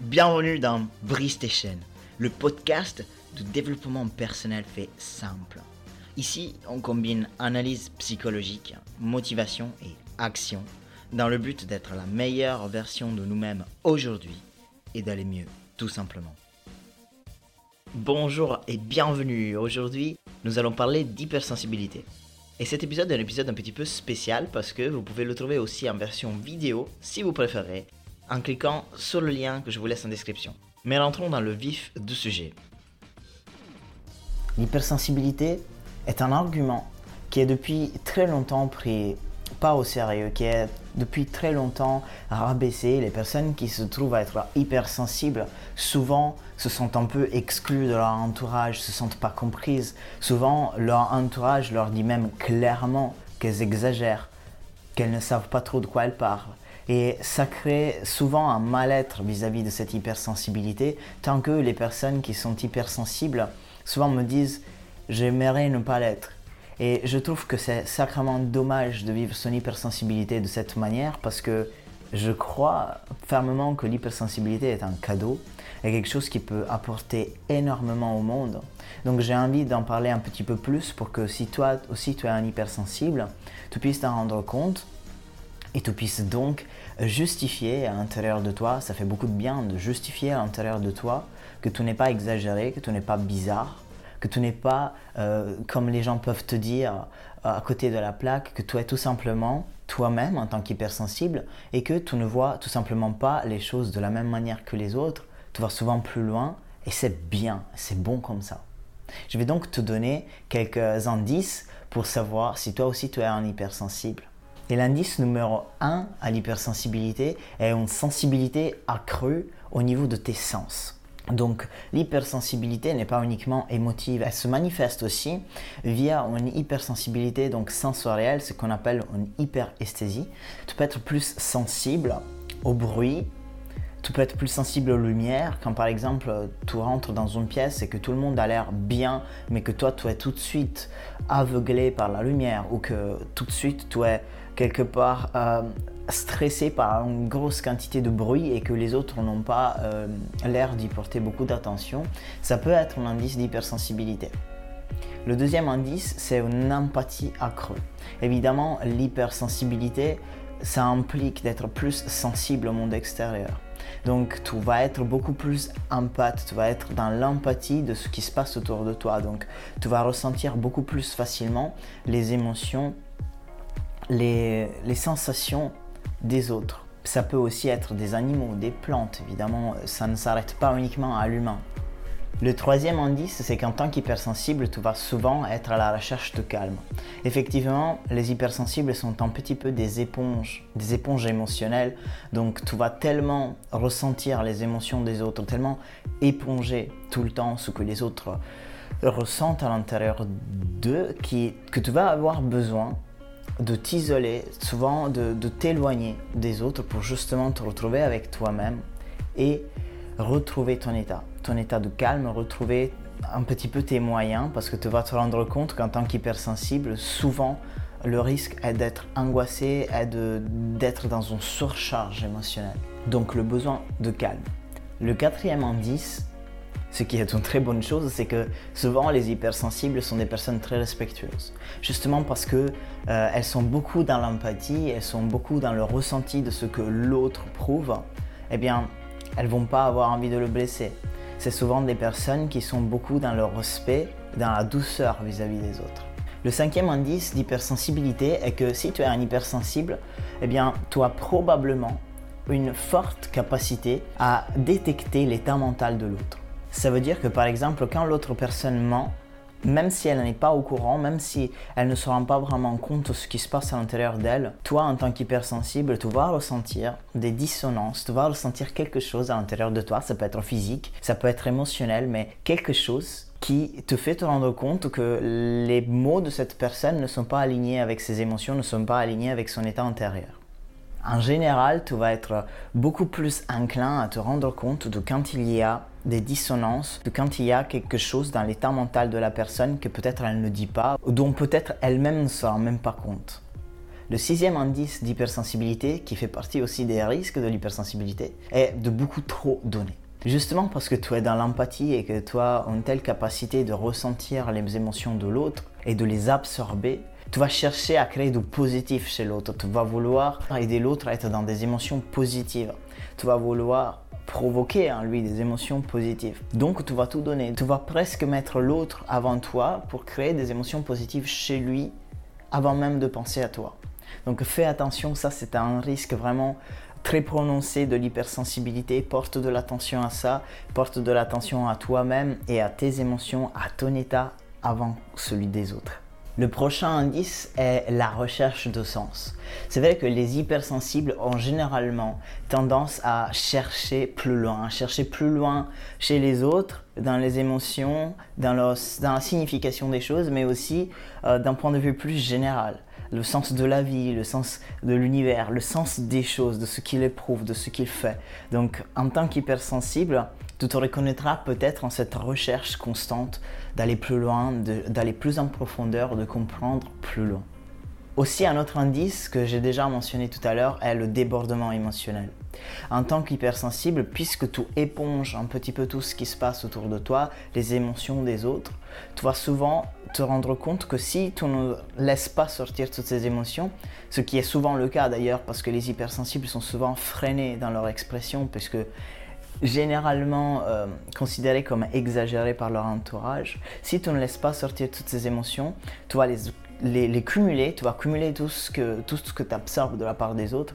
Bienvenue dans Brise tes chaînes, le podcast de développement personnel fait simple. Ici, on combine analyse psychologique, motivation et action dans le but d'être la meilleure version de nous-mêmes aujourd'hui et d'aller mieux, tout simplement. Bonjour et bienvenue. Aujourd'hui, nous allons parler d'hypersensibilité. Et cet épisode est un épisode un petit peu spécial parce que vous pouvez le trouver aussi en version vidéo si vous préférez, en cliquant sur le lien que je vous laisse en description. Mais rentrons dans le vif du sujet. L'hypersensibilité est un argument qui est depuis très longtemps pris pas au sérieux, qui est depuis très longtemps rabaissé. Les personnes qui se trouvent à être hypersensibles souvent se sentent un peu exclues de leur entourage, se sentent pas comprises. Souvent leur entourage leur dit même clairement qu'elles exagèrent, qu'elles ne savent pas trop de quoi elles parlent. Et ça crée souvent un mal-être vis-à-vis de cette hypersensibilité, tant que les personnes qui sont hypersensibles souvent me disent « j'aimerais ne pas l'être ». Et je trouve que c'est sacrément dommage de vivre son hypersensibilité de cette manière parce que je crois fermement que l'hypersensibilité est un cadeau et quelque chose qui peut apporter énormément au monde. Donc j'ai envie d'en parler un petit peu plus pour que si toi aussi tu es un hypersensible, tu puisses t'en rendre compte et tu puisses donc justifier à l'intérieur de toi, ça fait beaucoup de bien de justifier à l'intérieur de toi que tu n'es pas exagéré, que tu n'es pas bizarre, que tu n'es pas, comme les gens peuvent te dire, à côté de la plaque, que tu es tout simplement toi-même en tant qu'hypersensible et que tu ne vois tout simplement pas les choses de la même manière que les autres, tu vas souvent plus loin et c'est bien, c'est bon comme ça. Je vais donc te donner quelques indices pour savoir si toi aussi tu es un hypersensible. Et l'indice numéro 1 à l'hypersensibilité est une sensibilité accrue au niveau de tes sens. Donc l'hypersensibilité n'est pas uniquement émotive, elle se manifeste aussi via une hypersensibilité donc sensorielle, ce qu'on appelle une hyperesthésie. Tu peux être plus sensible au bruit, tu peux être plus sensible aux lumières, quand par exemple tu rentres dans une pièce et que tout le monde a l'air bien, mais que toi tu es tout de suite aveuglé par la lumière ou que tout de suite tu es quelque part stressé par une grosse quantité de bruit et que les autres n'ont pas l'air d'y porter beaucoup d'attention, ça peut être un indice d'hypersensibilité. Le deuxième indice, c'est une empathie accrue. Évidemment, l'hypersensibilité, ça implique d'être plus sensible au monde extérieur. Donc tu vas être beaucoup plus empathe, tu vas être dans l'empathie de ce qui se passe autour de toi. Donc tu vas ressentir beaucoup plus facilement les émotions, les sensations des autres. Ça peut aussi être des animaux, des plantes, évidemment, ça ne s'arrête pas uniquement à l'humain. Le troisième indice, c'est qu'en tant qu'hypersensible, tu vas souvent être à la recherche de calme. Effectivement, les hypersensibles sont un petit peu des éponges émotionnelles, donc tu vas tellement ressentir les émotions des autres, tellement éponger tout le temps ce que les autres ressentent à l'intérieur d'eux, que tu vas avoir besoin de t'isoler, souvent de t'éloigner des autres pour justement te retrouver avec toi-même et retrouver ton état de calme, retrouver un petit peu tes moyens parce que tu vas te rendre compte qu'en tant qu'hypersensible, souvent le risque est d'être angoissé, est d'être dans une surcharge émotionnelle. Donc le besoin de calme. Le quatrième indice, ce qui est une très bonne chose, c'est que souvent les hypersensibles sont des personnes très respectueuses. Justement parce que elles sont beaucoup dans l'empathie, elles sont beaucoup dans le ressenti de ce que l'autre prouve, eh bien elles vont pas avoir envie de le blesser. C'est souvent des personnes qui sont beaucoup dans le respect, dans la douceur vis-à-vis des autres. Le cinquième indice d'hypersensibilité est que si tu es un hypersensible, eh bien tu as probablement une forte capacité à détecter l'état mental de l'autre. Ça veut dire que par exemple, quand l'autre personne ment, même si elle n'est pas au courant, même si elle ne se rend pas vraiment compte de ce qui se passe à l'intérieur d'elle, toi en tant qu'hypersensible, tu vas ressentir des dissonances, tu vas ressentir quelque chose à l'intérieur de toi, ça peut être physique, ça peut être émotionnel, mais quelque chose qui te fait te rendre compte que les mots de cette personne ne sont pas alignés avec ses émotions, ne sont pas alignés avec son état intérieur. En général, tu vas être beaucoup plus enclin à te rendre compte de quand il y a des dissonances, de quand il y a quelque chose dans l'état mental de la personne que peut-être elle ne dit pas, ou dont peut-être elle-même ne se rend même pas compte. Le sixième indice d'hypersensibilité, qui fait partie aussi des risques de l'hypersensibilité, est de beaucoup trop donner. Justement parce que tu es dans l'empathie et que tu as une telle capacité de ressentir les émotions de l'autre et de les absorber, tu vas chercher à créer du positif chez l'autre. Tu vas vouloir aider l'autre à être dans des émotions positives. Tu vas vouloir provoquer en lui des émotions positives. Donc tu vas tout donner. Tu vas presque mettre l'autre avant toi pour créer des émotions positives chez lui avant même de penser à toi. Donc fais attention, ça c'est un risque vraiment très prononcé de l'hypersensibilité. Porte de l'attention à ça, porte de l'attention à toi-même et à tes émotions, à ton état avant celui des autres. Le prochain indice est la recherche de sens. C'est vrai que les hypersensibles ont généralement tendance à chercher plus loin chez les autres, dans les émotions, dans la signification des choses, mais aussi d'un point de vue plus général. Le sens de la vie, le sens de l'univers, le sens des choses, de ce qu'il éprouve, de ce qu'il fait. Donc en tant qu'hypersensible, tu te reconnaîtras peut-être en cette recherche constante d'aller plus loin, d'aller plus en profondeur, de comprendre plus loin. Aussi, un autre indice que j'ai déjà mentionné tout à l'heure est le débordement émotionnel. En tant qu'hypersensible, puisque tu éponges un petit peu tout ce qui se passe autour de toi, les émotions des autres, tu vas souvent te rendre compte que si tu ne laisses pas sortir toutes ces émotions, ce qui est souvent le cas d'ailleurs parce que les hypersensibles sont souvent freinés dans leur expression, puisque généralement considérés comme exagérés par leur entourage, si tu ne laisses pas sortir toutes ces émotions, tu vas les cumuler, tu vas cumuler tout ce que tu absorbes de la part des autres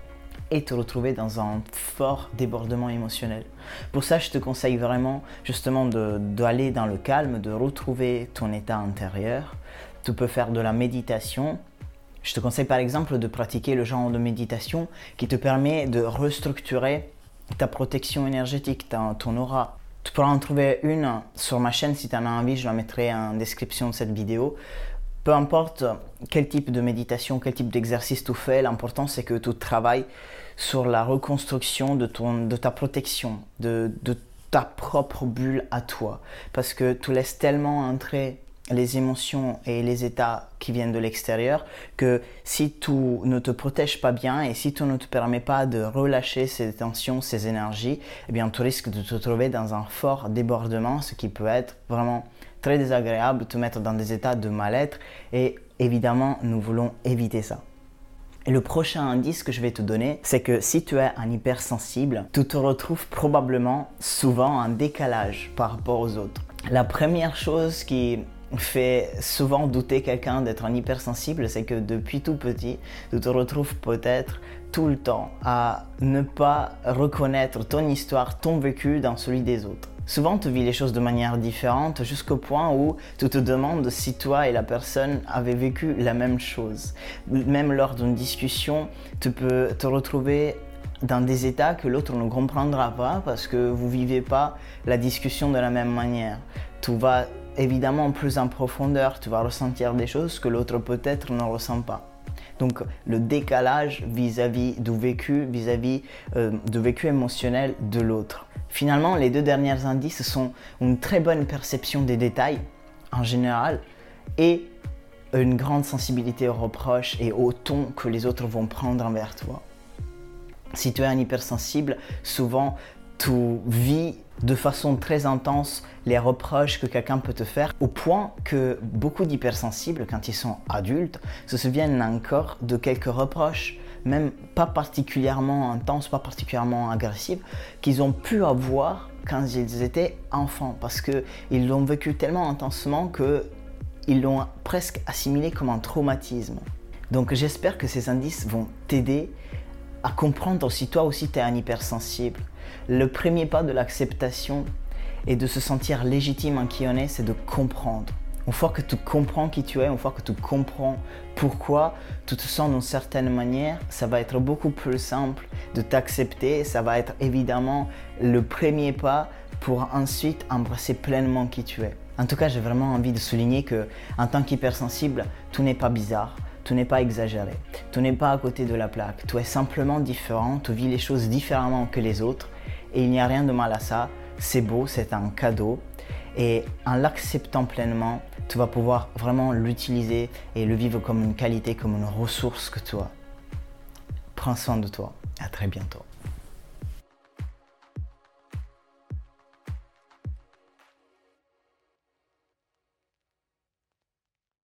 et te retrouver dans un fort débordement émotionnel. Pour ça, je te conseille vraiment justement d'aller dans le calme, de retrouver ton état intérieur. Tu peux faire de la méditation. Je te conseille par exemple de pratiquer le genre de méditation qui te permet de restructurer ta protection énergétique, ton aura. Tu pourras en trouver une sur ma chaîne si tu en as envie, je la mettrai en description de cette vidéo. Peu importe quel type de méditation, quel type d'exercice tu fais, l'important c'est que tu travailles sur la reconstruction de ta protection, de ta propre bulle à toi. Parce que tu laisses tellement entrer les émotions et les états qui viennent de l'extérieur que si tu ne te protèges pas bien et si tu ne te permets pas de relâcher ces tensions, ces énergies, eh bien tu risques de te trouver dans un fort débordement, ce qui peut être vraiment très désagréable, te mettre dans des états de mal-être et évidemment nous voulons éviter ça. Et le prochain indice que je vais te donner, c'est que si tu es un hypersensible, tu te retrouves probablement souvent en décalage par rapport aux autres. La première chose qui fait souvent douter quelqu'un d'être un hypersensible, c'est que depuis tout petit, tu te retrouves peut-être tout le temps à ne pas reconnaître ton histoire, ton vécu dans celui des autres. Souvent, tu vis les choses de manière différente jusqu'au point où tu te demandes si toi et la personne avez vécu la même chose. Même lors d'une discussion, tu peux te retrouver dans des états que l'autre ne comprendra pas parce que vous ne vivez pas la discussion de la même manière. Tu vas évidemment plus en profondeur, tu vas ressentir des choses que l'autre peut-être ne ressent pas. Donc le décalage vis-à-vis du vécu, du vécu émotionnel de l'autre. Finalement, les deux derniers indices sont une très bonne perception des détails en général et une grande sensibilité aux reproches et au ton que les autres vont prendre envers toi. Si tu es un hypersensible, souvent tu vis de façon très intense les reproches que quelqu'un peut te faire, au point que beaucoup d'hypersensibles, quand ils sont adultes, se souviennent encore de quelques reproches, même pas particulièrement intenses, pas particulièrement agressifs, qu'ils ont pu avoir quand ils étaient enfants, parce qu'ils l'ont vécu tellement intensement qu'ils l'ont presque assimilé comme un traumatisme. Donc j'espère que ces indices vont t'aider à comprendre si toi aussi tu es un hypersensible. Le premier pas de l'acceptation et de se sentir légitime en qui on est, c'est de comprendre. Une fois que tu comprends qui tu es, une fois que tu comprends pourquoi tu te sens d'une certaine manière, ça va être beaucoup plus simple de t'accepter. Ça va être évidemment le premier pas pour ensuite embrasser pleinement qui tu es. En tout cas, j'ai vraiment envie de souligner que en tant qu'hypersensible, tout n'est pas bizarre. Tu n'es pas exagéré, tu n'es pas à côté de la plaque, tu es simplement différent, tu vis les choses différemment que les autres et il n'y a rien de mal à ça, c'est beau, c'est un cadeau Et en l'acceptant pleinement, tu vas pouvoir vraiment l'utiliser et le vivre comme une qualité, comme une ressource que tu as. Prends soin de toi. À très bientôt.